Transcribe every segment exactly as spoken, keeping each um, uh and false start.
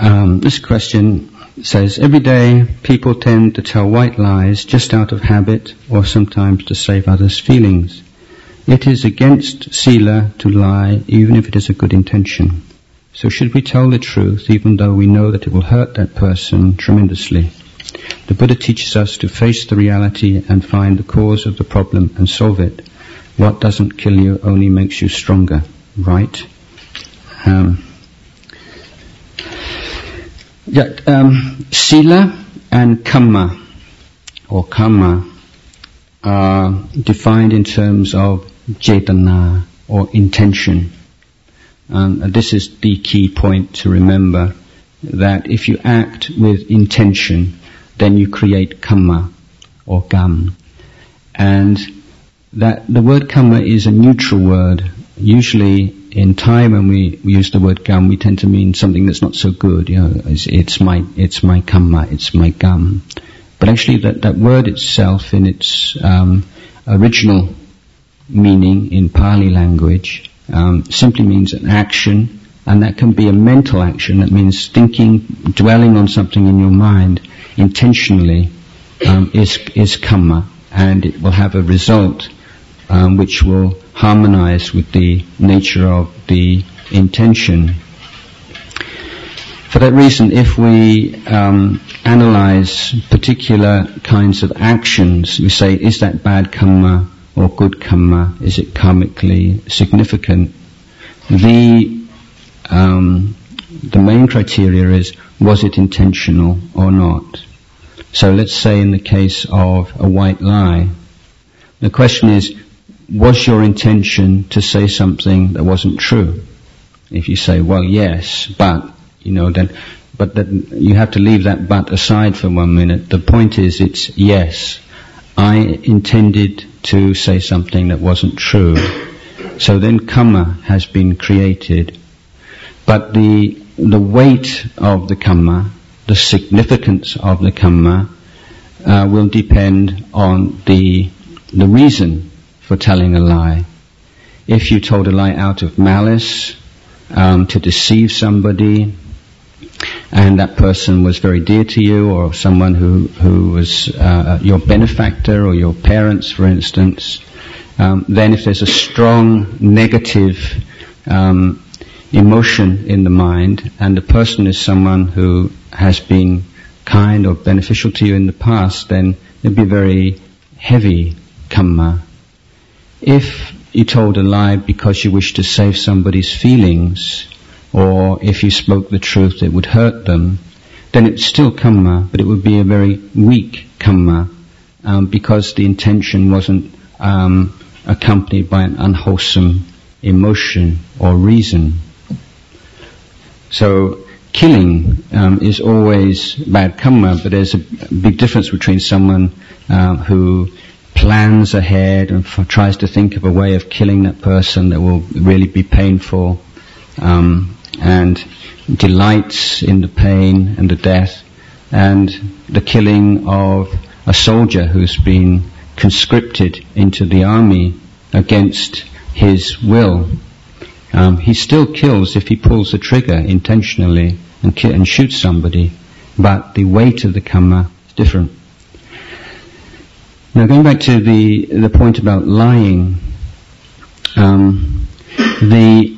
Um, this question says, every day people tend to tell white lies just out of habit or sometimes to save others' feelings. It is against sila to lie even if it is a good intention. So should we tell the truth even though we know that it will hurt that person tremendously? The Buddha teaches us to face the reality and find the cause of the problem and solve it. What doesn't kill you only makes you stronger, right? Um, Yeah, um, sila and kamma, or karma, are defined in terms of cetana, or intention. Um, and this is the key point to remember, that if you act with intention, then you create kamma, or gam. And that the word kamma is a neutral word. Usually in Thai, when we, we use the word gam, we tend to mean something that's not so good. You know, it's, it's my it's my kamma, it's my gam. But actually, that, that word itself, in its um, original meaning in Pali language, um, simply means an action, and that can be a mental action. That means thinking, dwelling on something in your mind intentionally um, is is kamma, and it will have a result um, which will harmonize with the nature of the intention. For that reason, if we um, analyze particular kinds of actions, we say, is that bad karma or good karma? Is it karmically significant? The um, the main criteria is, was it intentional or not? So let's say in the case of a white lie, the question is, was your intention to say something that wasn't true? If you say, well, yes, but, you know, then, but then you have to leave that but aside for one minute. The point is, it's yes, I intended to say something that wasn't true. So then karma has been created. But the, the weight of the karma, the significance of the karma, uh, will depend on the, the reason for telling a lie. If you told a lie out of malice, um, to deceive somebody, and that person was very dear to you, or someone who, who was uh, your benefactor, or your parents, for instance, um, then if there's a strong negative um, emotion in the mind, and the person is someone who has been kind or beneficial to you in the past, then it'd be very heavy karma. If you told a lie because you wished to save somebody's feelings, or if you spoke the truth it would hurt them, then it's still karma, but it would be a very weak karma, um, because the intention wasn't um, accompanied by an unwholesome emotion or reason. So killing um, is always bad karma, but there's a big difference between someone uh, who plans ahead and f- tries to think of a way of killing that person that will really be painful, um, and delights in the pain and the death, and the killing of a soldier who's been conscripted into the army against his will. Um, he still kills if he pulls the trigger intentionally and, ki- and shoots somebody, but the weight of the karma is different. Now, going back to the the point about lying, um, the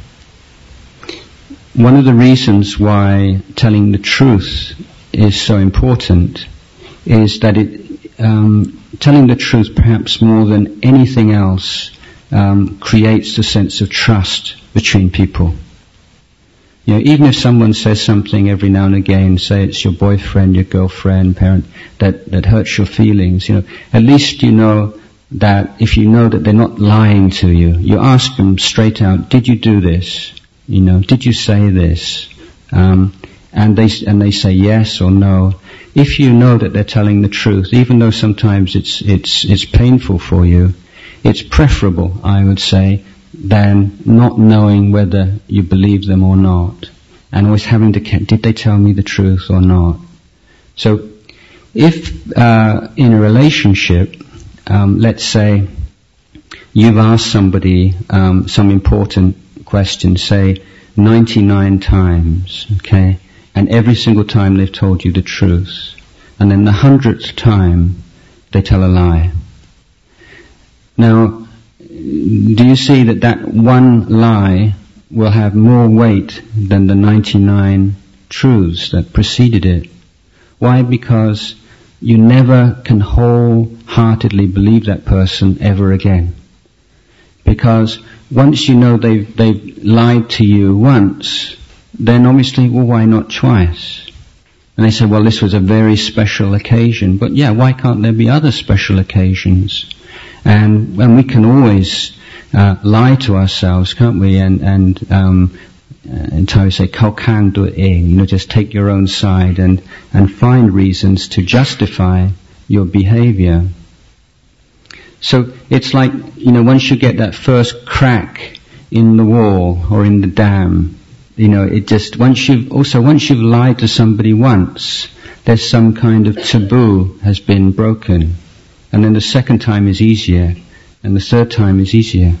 one of the reasons why telling the truth is so important is that it um, telling the truth, perhaps more than anything else, um, creates a sense of trust between people. You know, even if someone says something every now and again, say it's your boyfriend, your girlfriend, parent, that, that hurts your feelings, you know, at least you know that if you know that they're not lying to you, you ask them straight out, did you do this? You know, did you say this? Um, and they, and they say yes or no. If you know that they're telling the truth, even though sometimes it's, it's, it's painful for you, it's preferable, I would say, than not knowing whether you believe them or not, and always having to, did they tell me the truth or not? So, if uh, in a relationship, um, let's say you've asked somebody um, some important question, say ninety-nine times, okay, and every single time they've told you the truth. And then the hundredth time, they tell a lie. Now, do you see that that one lie will have more weight than the ninety-nine truths that preceded it? Why? Because you never can wholeheartedly believe that person ever again. Because once you know they've, they've lied to you once, then obviously, well, why not twice? And they say, well, this was a very special occasion. But yeah, why can't there be other special occasions? And, and we can always uh, lie to ourselves, can't we? And, and um, in Thai we say, "Khao khang tu eng," you know, just take your own side and, and find reasons to justify your behavior. So it's like, you know, once you get that first crack in the wall or in the dam, you know, it just, once you've, also once you've lied to somebody once, there's some kind of taboo has been broken. And then the second time is easier, and the third time is easier.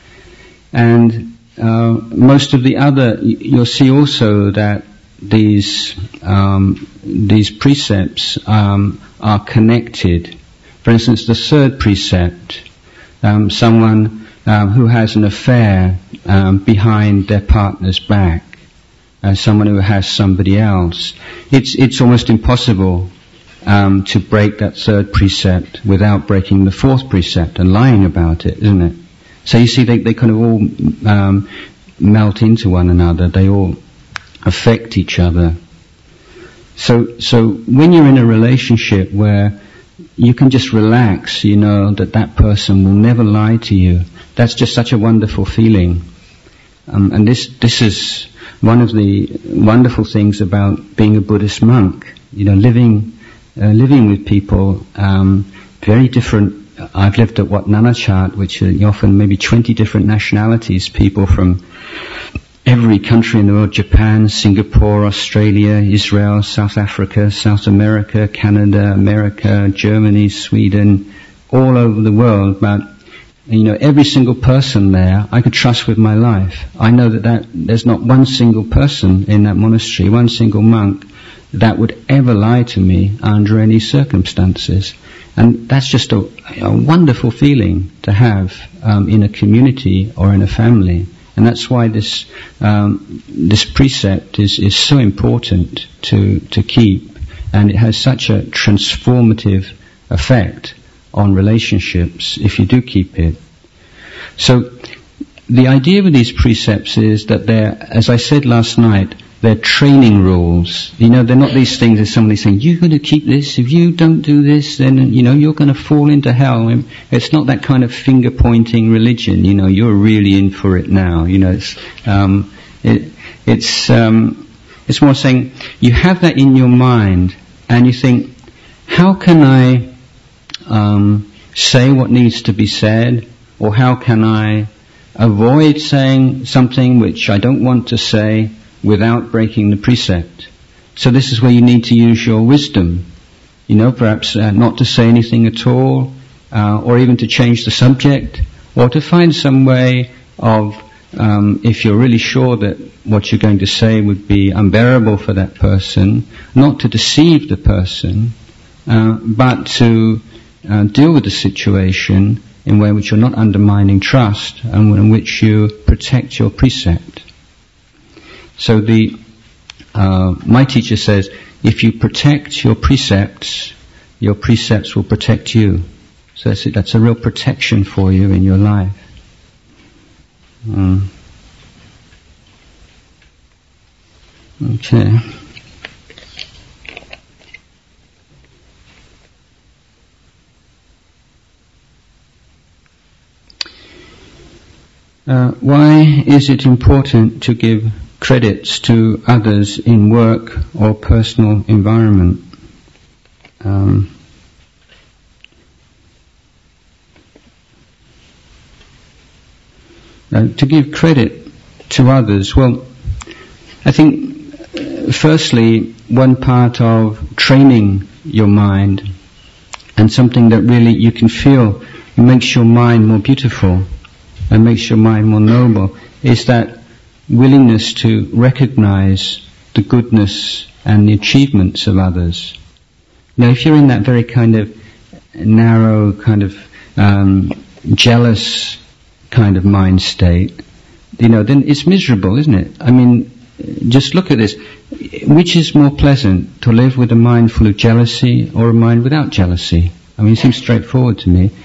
And uh, most of the other, you'll see also that these um, these precepts um, are connected. For instance, the third precept, um, someone um, who has an affair um, behind their partner's back, uh, someone who has somebody else, it's it's almost impossible um, to break that third precept without breaking the fourth precept and lying about it, isn't it? So you see, they they kind of all um, melt into one another. They all affect each other. So so when you're in a relationship where you can just relax, you know, that that person will never lie to you. That's just such a wonderful feeling. Um, and this this is one of the wonderful things about being a Buddhist monk. You know, living uh, living with people, um, very different. I've lived at Wat Nanachat, which are often maybe twenty different nationalities, people from every country in the world: Japan, Singapore, Australia, Israel, South Africa, South America, Canada, America, Germany, Sweden, all over the world. But, you know, every single person there I could trust with my life. I know that, that there's not one single person in that monastery, one single monk, that would ever lie to me under any circumstances. And that's just a, a wonderful feeling to have um, in a community or in a family. And that's why this um, this precept is, is so important to to keep, and it has such a transformative effect on relationships if you do keep it. So the idea with these precepts is that they're, as I said last night, they're training rules. You know, they're not these things that somebody saying, you're going to keep this, if you don't do this, then, you know, you're going to fall into hell. It's not that kind of finger-pointing religion, you know, you're really in for it now. You know, it's, um, it, it's, um, it's more saying, you have that in your mind, and you think, how can I, um, say what needs to be said, or how can I avoid saying something which I don't want to say, without breaking the precept. So this is where you need to use your wisdom. You know, perhaps uh, not to say anything at all, uh, or even to change the subject, or to find some way of, um, if you're really sure that what you're going to say would be unbearable for that person, not to deceive the person, uh, but to uh, deal with the situation in a way which you're not undermining trust, and in which you protect your precept. So the uh, my teacher says, if you protect your precepts, your precepts will protect you. So that's, it, that's a real protection for you in your life. Um, okay. Uh, why is it important to give credits to others in work or personal environment? Um, uh, to give credit to others, well, I think uh, firstly, one part of training your mind, and something that really you can feel makes your mind more beautiful and makes your mind more noble, is that willingness to recognize the goodness and the achievements of others. Now, if you're in that very kind of narrow, kind of um, jealous kind of mind state, you know, then it's miserable, isn't it? I mean, just look at this. Which is more pleasant, to live with a mind full of jealousy or a mind without jealousy? I mean, it seems straightforward to me.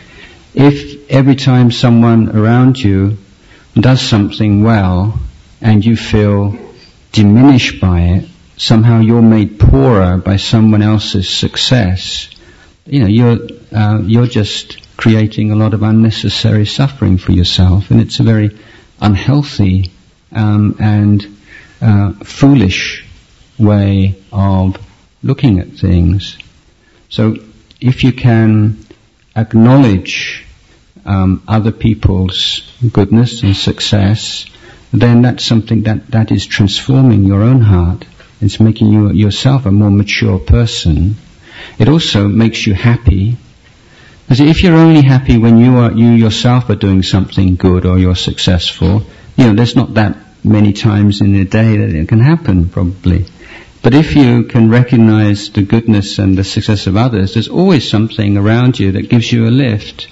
If every time someone around you does something well and you feel diminished by it, somehow you're made poorer by someone else's success, you know, you're uh, you're just creating a lot of unnecessary suffering for yourself, and it's a very unhealthy um, and uh, foolish way of looking at things. So if you can acknowledge um, other people's goodness and success, then that's something that, that is transforming your own heart. It's making you yourself a more mature person. It also makes you happy. Because if you're only happy when you are you yourself are doing something good or you're successful, you know, there's not that many times in a day that it can happen, probably. But if you can recognize the goodness and the success of others, there's always something around you that gives you a lift.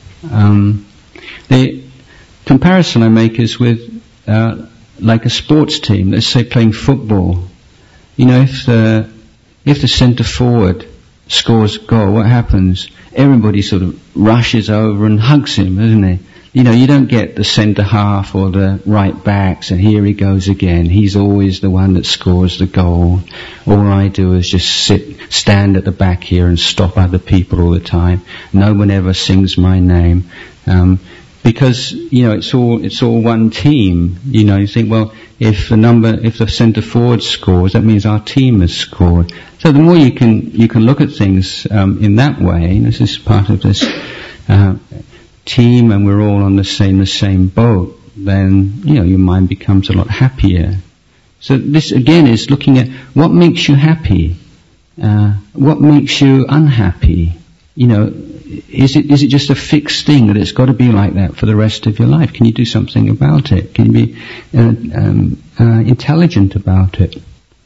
Um, the comparison I make is with uh, like a sports team. Let's say playing football. You know, if the if the centre forward scores a goal, what happens? Everybody sort of rushes over and hugs him, doesn't he? You know, you don't get the centre half or the right backs, and here he goes again. He's always the one that scores the goal. All I do is just sit, stand at the back here and stop other people all the time. No one ever sings my name. Um, because, you know, it's all, it's all one team. You know, you think, well, if the number, if the centre forward scores, that means our team has scored. So the more you can, you can look at things, um, in that way, this is part of this, uh, team, and we're all on the same the same boat, then, you know, your mind becomes a lot happier. So this again is looking at what makes you happy, uh, what makes you unhappy. You know, is it is it just a fixed thing that it's got to be like that for the rest of your life? Can you do something about it? Can you be uh, um, uh, intelligent about it?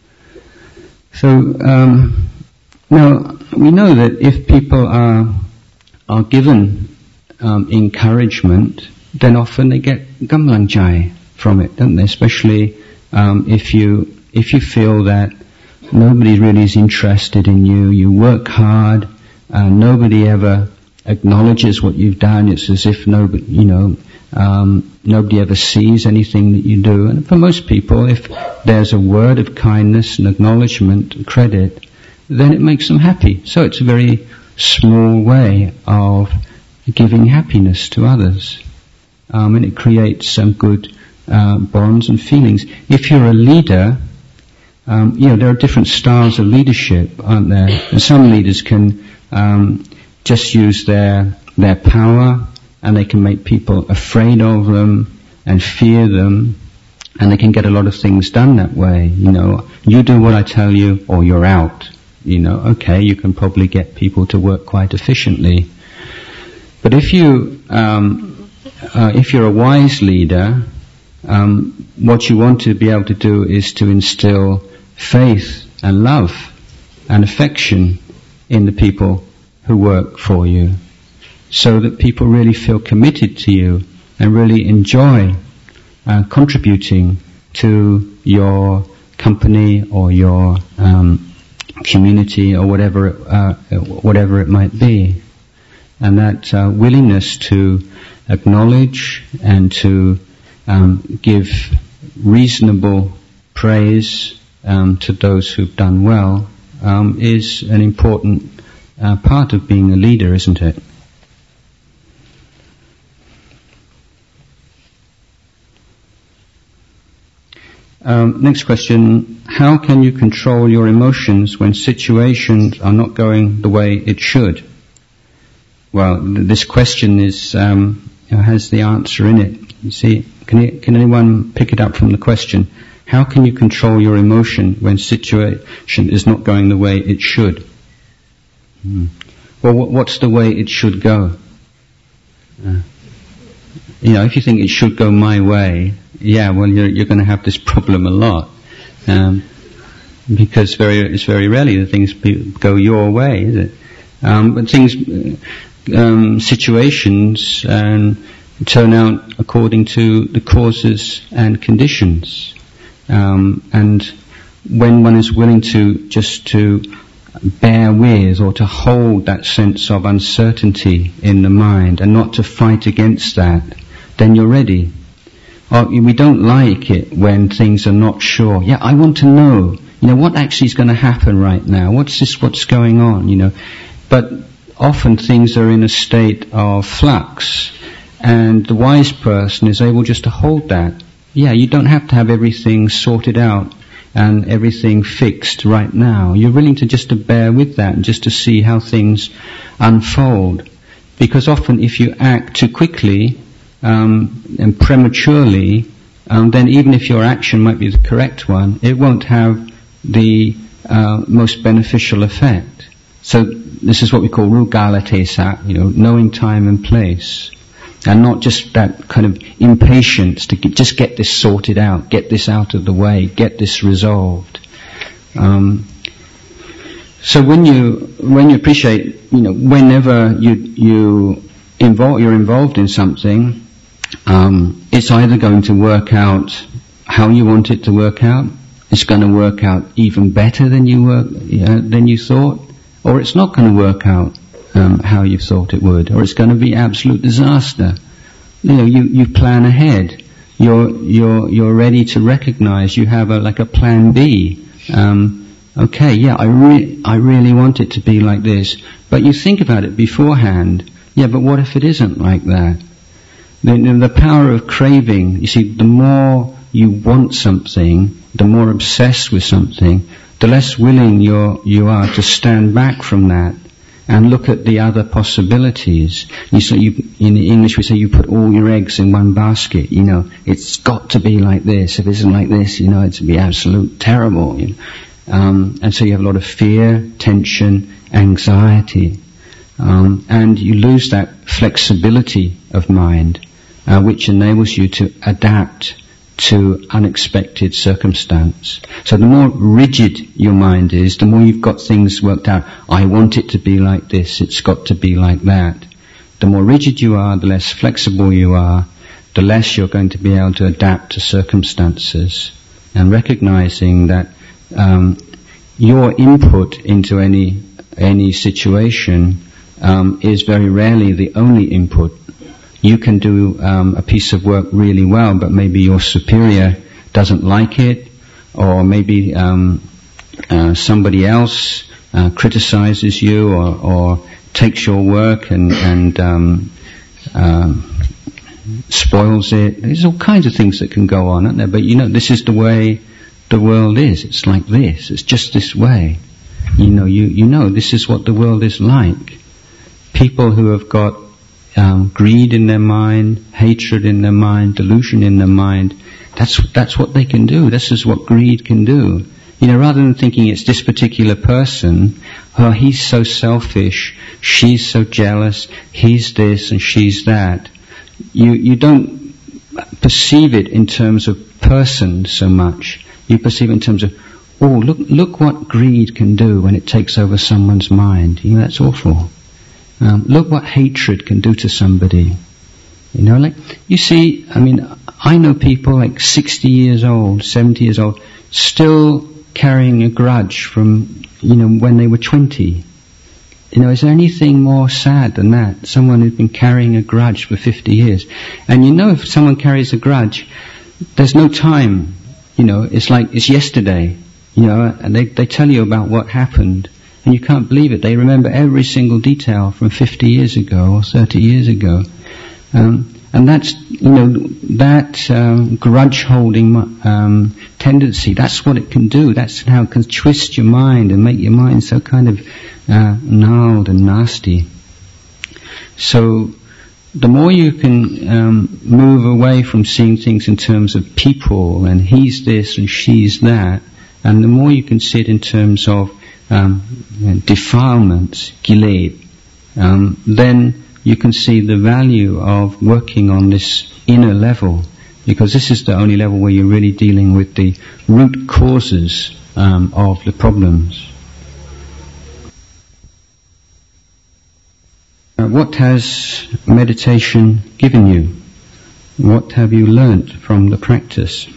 So um, now we know that if people are are given Um, encouragement, then often they get gamlang jai from it, don't they? Especially um, if you if you feel that nobody really is interested in you, you work hard, uh, nobody ever acknowledges what you've done. It's as if nobody, you know, um, nobody ever sees anything that you do. And for most people, if there's a word of kindness and acknowledgement and credit, then it makes them happy. So it's a very small way of giving happiness to others, um, and it creates some good uh, bonds and feelings. If you're a leader, um, you know, there are different styles of leadership, aren't there? And some leaders can um, just use their their power, and they can make people afraid of them and fear them, and they can get a lot of things done that way. You know, you do what I tell you, or you're out. You know, okay, you can probably get people to work quite efficiently. But if you, um, uh, if you're a wise leader, um, what you want to be able to do is to instill faith and love and affection in the people who work for you, so that people really feel committed to you and really enjoy uh, contributing to your company or your um, community or whatever, uh, whatever it might be. And that uh, willingness to acknowledge and to um, give reasonable praise um, to those who've done well um, is an important uh, part of being a leader, isn't it? Um, next question: how can you control your emotions when situations are not going the way it should? Well, this question is um, has the answer in it. You see, can you, can anyone pick it up from the question? How can you control your emotion when situation is not going the way it should? Hmm. Well, what's the way it should go? Uh, you know, if you think it should go my way, yeah, well, you're, you're going to have this problem a lot. Um, because very it's very rarely that things go your way, is it? Um, but things, um, situations, um, turn out according to the causes and conditions. Um, and when one is willing to just to bear with or to hold that sense of uncertainty in the mind and not to fight against that, then you're ready. Or we don't like it when things are not sure. Yeah, I want to know, you know, what actually is going to happen right now? What's this, what's going on, you know? But often things are in a state of flux, and the wise person is able just to hold that. Yeah, you don't have to have everything sorted out and everything fixed right now. You're willing to just to bear with that and just to see how things unfold. Because often if you act too quickly um, and prematurely, um, then even if your action might be the correct one, it won't have the uh, most beneficial effect. So this is what we call rugala tesa, you know, knowing time and place. And not just that kind of impatience to get, just get this sorted out, get this out of the way, get this resolved. Um, so when you when you appreciate, you know, whenever you you involve you're involved in something, um, it's either going to work out how you want it to work out, it's going to work out even better than you work uh, than you thought, or it's not going to work out Um, how you thought it would, or it's going to be absolute disaster. You know, you, you plan ahead. You're you're you're ready to recognize you have a like a plan B. Um, okay, yeah, I re- I really want it to be like this, but you think about it beforehand. Yeah, but what if it isn't like that? The, the power of craving. You see, the more you want something, the more obsessed with something, the less willing you're you are to stand back from that and look at the other possibilities. You say, you, in English we say you put all your eggs in one basket. You know, it's got to be like this. If it isn't like this, you know, it's be absolute terrible. You know? um, and so you have a lot of fear, tension, anxiety, um, and you lose that flexibility of mind, uh, which enables you to adapt to unexpected circumstance. So the more rigid your mind is, the more you've got things worked out. I want it to be like this, it's got to be like that. The more rigid you are, the less flexible you are, the less you're going to be able to adapt to circumstances. And recognizing that um, your input into any any situation um, is very rarely the only input. You can do um, a piece of work really well, but maybe your superior doesn't like it, or maybe um, uh, somebody else uh, criticizes you, or, or takes your work and, and um, uh, spoils it. There's all kinds of things that can go on, aren't there? But you know, this is the way the world is. It's like this. It's just this way. You know, you you know, this is what the world is like. People who have got Um, greed in their mind, hatred in their mind, delusion in their mind. That's that's what they can do. This is what greed can do. You know, rather than thinking it's this particular person, oh, he's so selfish, she's so jealous, he's this and she's that. You you don't perceive it in terms of person so much. You perceive it in terms of, oh, look look what greed can do when it takes over someone's mind. You know, that's awful. Um, look what hatred can do to somebody. You know, like, you see, I mean, I know people like sixty years old, seventy years old, still carrying a grudge from, you know, when they were twenty. You know, is there anything more sad than that? Someone who's been carrying a grudge for fifty years. And you know, if someone carries a grudge, there's no time. You know, it's like, it's yesterday. You know, and they, they tell you about what happened. And you can't believe it. They remember every single detail from fifty years ago or thirty years ago. Um, and that's, you know, that um, grudge-holding um, tendency, that's what it can do. That's how it can twist your mind and make your mind so kind of uh, gnarled and nasty. So the more you can um, move away from seeing things in terms of people and he's this and she's that, and the more you can see it in terms of Um, defilements, kiled, um, then you can see the value of working on this inner level, because this is the only level where you're really dealing with the root causes um, of the problems. Uh, what has meditation given you? What have you learnt from the practice?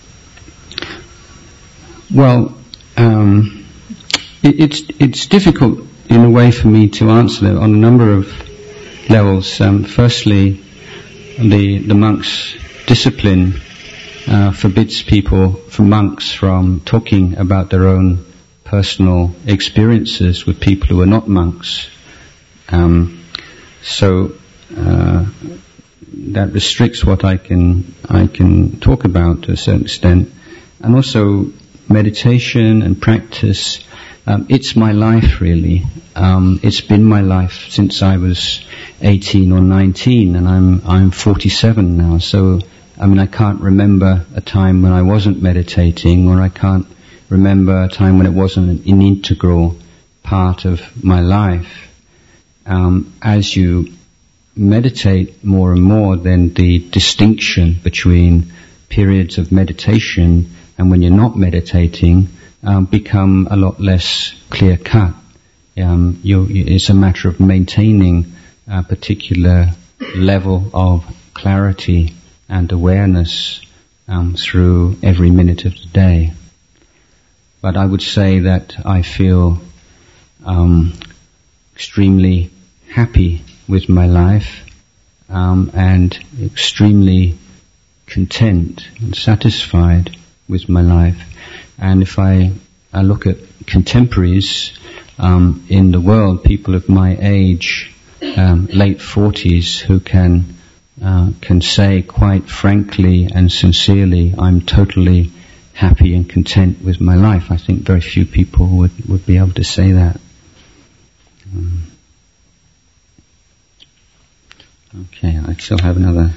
Well, um, it, it's it's difficult in a way for me to answer that on a number of levels. Um, firstly, the the monks' discipline uh, forbids people, for monks, from talking about their own personal experiences with people who are not monks. Um, so uh, that restricts what I can I can talk about to a certain extent, and also meditation and practice. Um, it's my life, really. Um, it's been my life since I was eighteen or nineteen, and I'm I'm forty-seven now. So, I mean, I can't remember a time when I wasn't meditating, or I can't remember a time when it wasn't an integral part of my life. Um, as you meditate more and more, then the distinction between periods of meditation and when you're not meditating um, become a lot less clear-cut. Um, you, it's a matter of maintaining a particular level of clarity and awareness um, through every minute of the day. But I would say that I feel um, extremely happy with my life um, and extremely content and satisfied with my life. And if I, I look at contemporaries um, in the world, people of my age, um, late forties, who can uh, can say quite frankly and sincerely, I'm totally happy and content with my life. I think very few people would, would be able to say that. Um, okay, I still have another.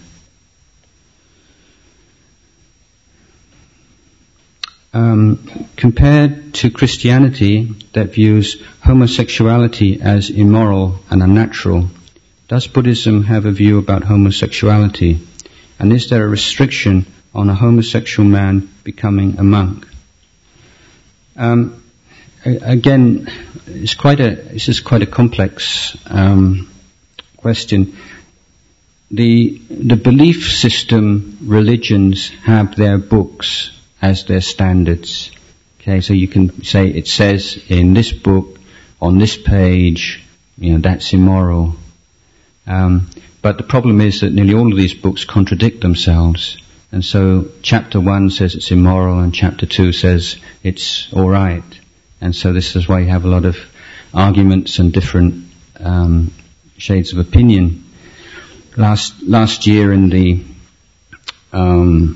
Um, compared to Christianity that views homosexuality as immoral and unnatural, does Buddhism have a view about homosexuality? And is there a restriction on a homosexual man becoming a monk? Um, again, it's quite a this is quite a complex um, question. The the belief system religions have their books as their standards. Okay, so you can say it says in this book, on this page, you know, that's immoral. Um, but the problem is that nearly all of these books contradict themselves. And so chapter one says it's immoral and chapter two says it's alright. And so this is why you have a lot of arguments and different um, shades of opinion. Last last year in the um,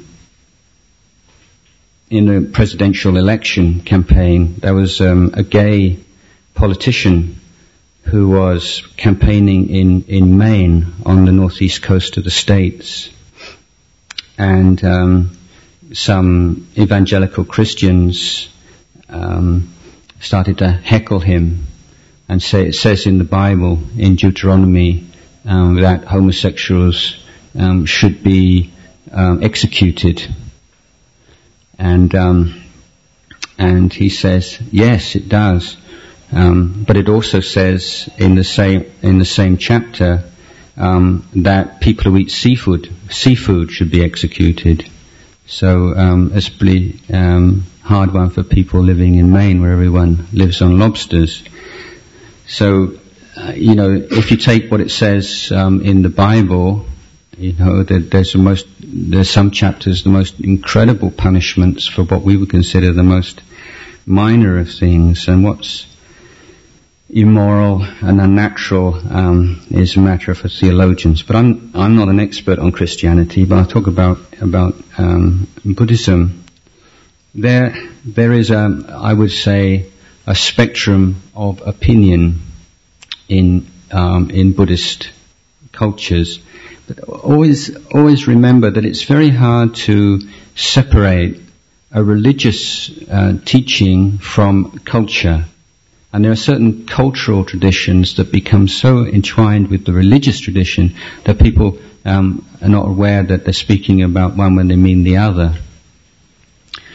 in the presidential election campaign, there was um, a gay politician who was campaigning in, in Maine on the northeast coast of the States. And um, some evangelical Christians um, started to heckle him and say, it says in the Bible, in Deuteronomy, um, that homosexuals um, should be um, executed. And um, and he says, yes, it does, um, but it also says in the same in the same chapter um, that people who eat seafood seafood should be executed. So um, it's a pretty um, hard one for people living in Maine, where everyone lives on lobsters. So uh, you know, if you take what it says um, in the Bible. You know, there's the most, there's some chapters, the most incredible punishments for what we would consider the most minor of things, and what's immoral and unnatural um, is a matter for theologians. But I'm I'm not an expert on Christianity, but I'll talk about about um, Buddhism. There there is a, I would say, a spectrum of opinion in um, in Buddhist cultures. But always, always remember that it's very hard to separate a religious uh, teaching from culture. And there are certain cultural traditions that become so entwined with the religious tradition that people um, are not aware that they're speaking about one when they mean the other.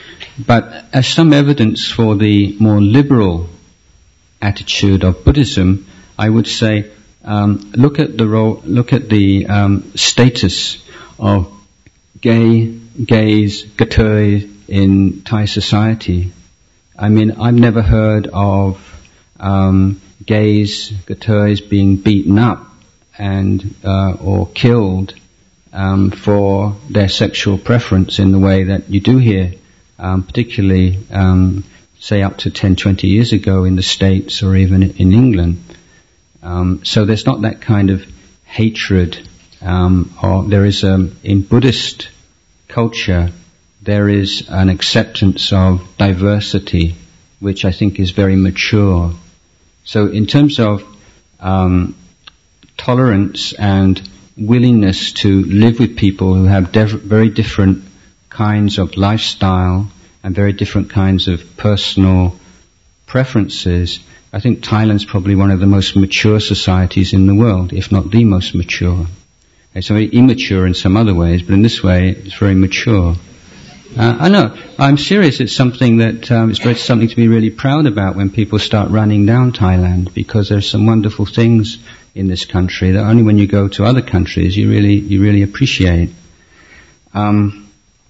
but as some evidence for the more liberal attitude of Buddhism, I would say um, look at the role, look at the um, status of gay, gays, gatoi in Thai society. I mean, I've never heard of um, gays, gatois being beaten up and uh, or killed um, for their sexual preference in the way that you do here, um, particularly, um, say, up to ten, twenty years ago in the States or even in England. Um, so there's not that kind of hatred. Um, or there is, um, in Buddhist culture, there is an acceptance of diversity, which I think is very mature. So in terms of um, tolerance and willingness to live with people who have def- very different kinds of lifestyle and very different kinds of personal preferences, I think Thailand's probably one of the most mature societies in the world, if not the most mature. It's very immature in some other ways, but in this way, it's very mature. Uh, I know, I'm serious. It's something that um, it's very, something to be really proud about when people start running down Thailand, because there's some wonderful things in this country that only when you go to other countries you really you really appreciate. Um,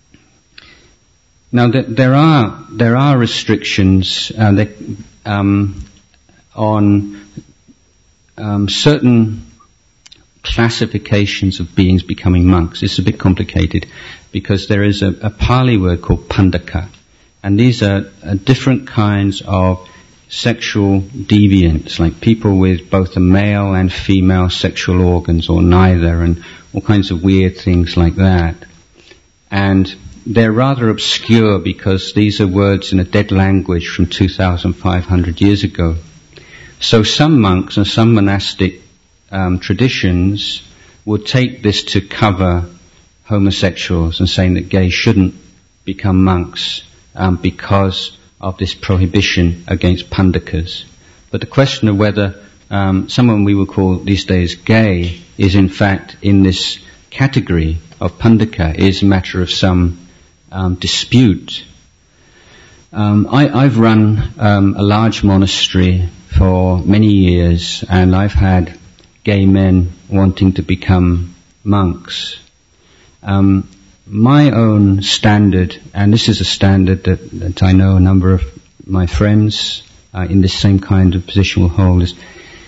now, th- there are there are restrictions uh, that, um, on um, certain classifications of beings becoming monks. It's a bit complicated because there is a, a Pali word called pandaka, and these are, are different kinds of sexual deviants, like people with both a male and female sexual organs or neither, and all kinds of weird things like that. And they're rather obscure because these are words in a dead language from two thousand five hundred years ago. So some monks and some monastic Um, traditions would take this to cover homosexuals and saying that gays shouldn't become monks um, because of this prohibition against pandakas. But the question of whether um, someone we would call these days gay is in fact in this category of pandaka is a matter of some um, dispute. Um, I, I've run um, a large monastery for many years, and I've had gay men wanting to become monks. Um, my own standard, and this is a standard that, that I know a number of my friends uh, in this same kind of position will hold, is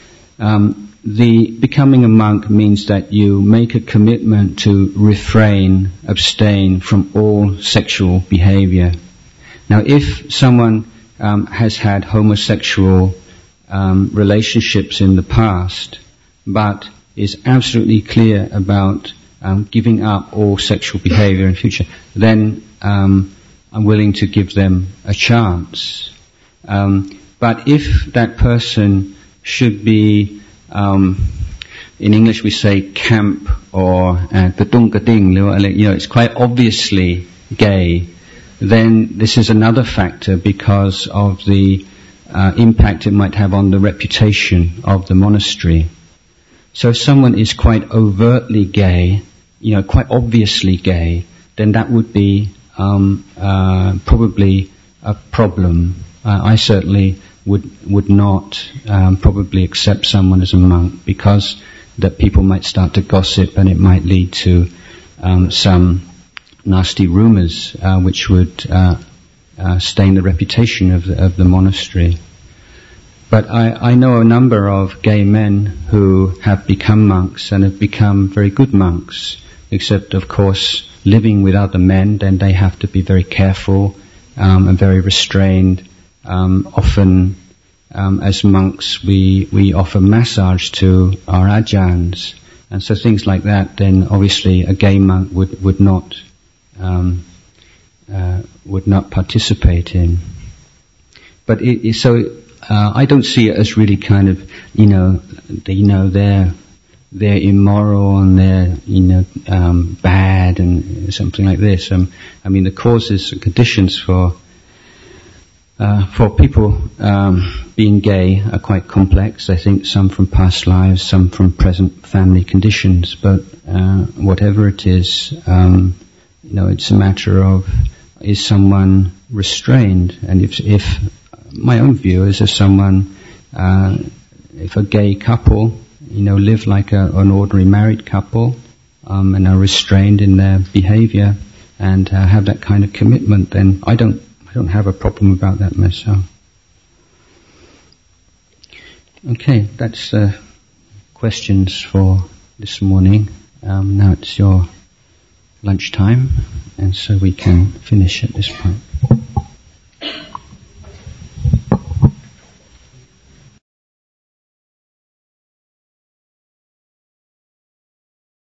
um, the becoming a monk means that you make a commitment to refrain, abstain from all sexual behavior. Now, if someone um, has had homosexual um, relationships in the past, but is absolutely clear about um, giving up all sexual behavior in future, then um, I'm willing to give them a chance. Um, but if that person should be, um, in English we say camp or katung kating, you know, it's quite obviously gay, then this is another factor because of the uh, impact it might have on the reputation of the monastery. So if someone is quite overtly gay, you know, quite obviously gay, then that would be um, uh, probably a problem. Uh, I certainly would would not um, probably accept someone as a monk because that people might start to gossip and it might lead to um, some nasty rumours uh, which would uh, uh, stain the reputation of the, of the monastery. But I, I know a number of gay men who have become monks and have become very good monks, except of course living with other men, then they have to be very careful um, and very restrained. Um, often um, as monks we, we offer massage to our ajahns, and so things like that, then obviously a gay monk would, would not um, uh, would not participate in. But it, it, so Uh, I don't see it as really kind of, you know, they, you know, they're, they're immoral and they're, you know, um, bad and something like this. Um, I mean, the causes and conditions for, uh, for people, um, being gay are quite complex. I think some from past lives, some from present family conditions, but, uh, whatever it is, um, you know, it's a matter of, is someone restrained? And if, if my own view is if someone, uh, if a gay couple, you know, live like a, an ordinary married couple, um, and are restrained in their behavior and uh, have that kind of commitment, then I don't, I don't have a problem about that myself. Okay, that's uh, questions for this morning. Um, now it's your lunchtime, and so we can finish at this point.